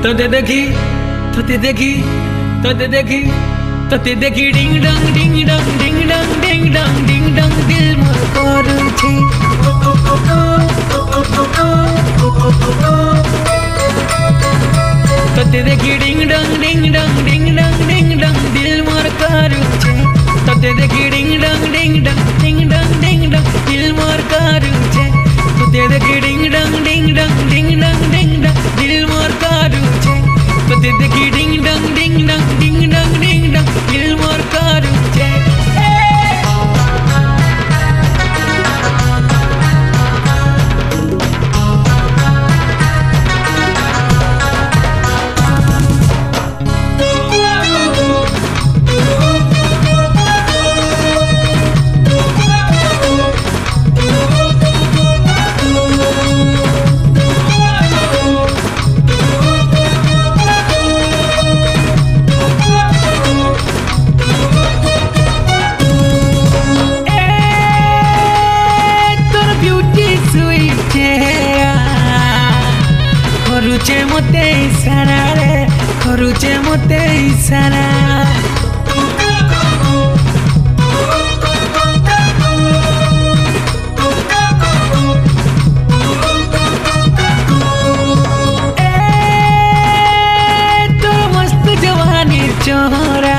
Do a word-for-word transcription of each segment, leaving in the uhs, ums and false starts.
तोते देखी तोते देखी तोते देखी तोते देखी डिंग डंग डिंग डंग डिंग डंग डिंग डंग डिंग डंग दिल मोर करूछे तोते देखी डिंग डंग डिंग डंग डिंग डंग डिंग डंग दिल मोर करूछे तोते देखी डिंग डंग डिंग डंग डिंग डंग डिंग डंग दिल मोर करूछे तोते देखी डिंग डंग डिंग डंग डिंग डंग डिंग डंग दिल मोर करूछे तोते देखी डिंग डंग डिंग डंग डिंग डंग डिंग डंग दिल मोर करूछे करूचे मोते इशारा रे करूचे मोते इशारा ए तो मस्त जवानी चोरा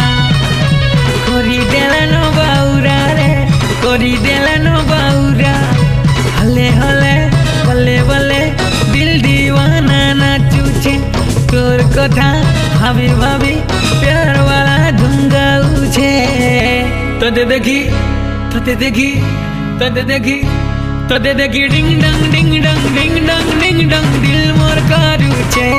करी देलानो बाउरा रे करी देलानो बाउरा हले हले बल्ले बल्ले दिल दीवाना नाचुचे तोर कथा भाभी भाभी प्यार वाला धुंगाउछे तोते देखी तोते देखी तोते देखी तोते देखी डिंग डंग डिंग डंग डिंग डंग डिंग डंग दिल मोर करूछे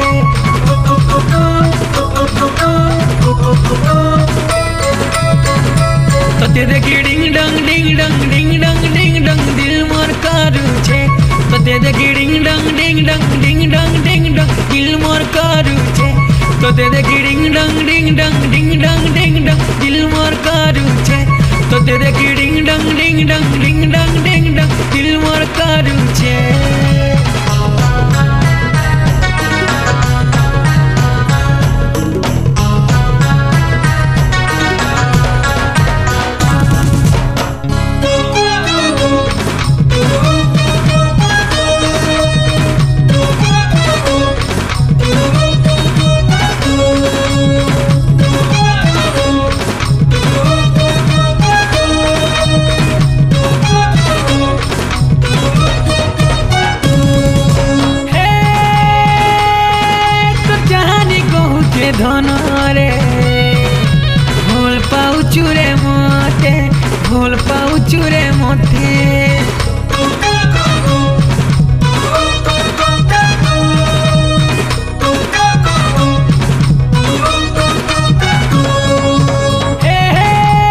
तोते देखी डिंग डंग डिंग डंग डिंग डंग डिंग डंग दिल मोर करूछे तोते देखी डिंग डंग डिंग डंग डिंग डंग डिंग डंग दिल मोर करूछे तोते देखी डिंग डंग डिंग डंग डिंग डंग डिंग डंग दिल मोर करूछे तोते देखी डिंग डंग डिंग डंग डिंग डंग डिंग डंग दिल मोर करूछे धनरे भूल पाउछु रे मते भूल पाउछु रे मते हे हे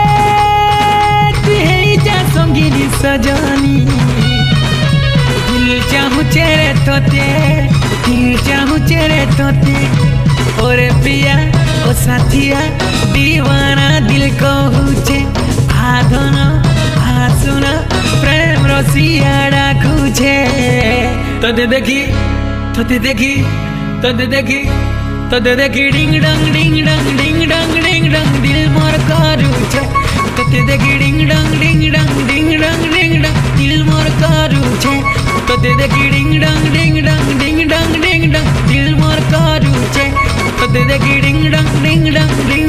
तू हे जा संगीनी सजनी दिल चाहूचे रे तोते दिल चाहूचे रे तोते ओरे प्रिया ओ साथिया दीवाना दिल को हुचे आधन आसुन प्रेम रसिया डाकुचे तोते देखी तोते देखी तोते देखी तोते देखी डिंग डंग डिंग डंग डिंग डंग डिंग डंग दिल मोर करूछे तोते देखी डिंग डंग डिंग डंग डिंग डंग डिंग डंग दिल मोर करूछे तोते देखी डिंग डंग डिंग डंग डिंग डंग डिंग डंग दिल मोर करूछे तोते देखी डिंग डंग डिंग डंग डिंग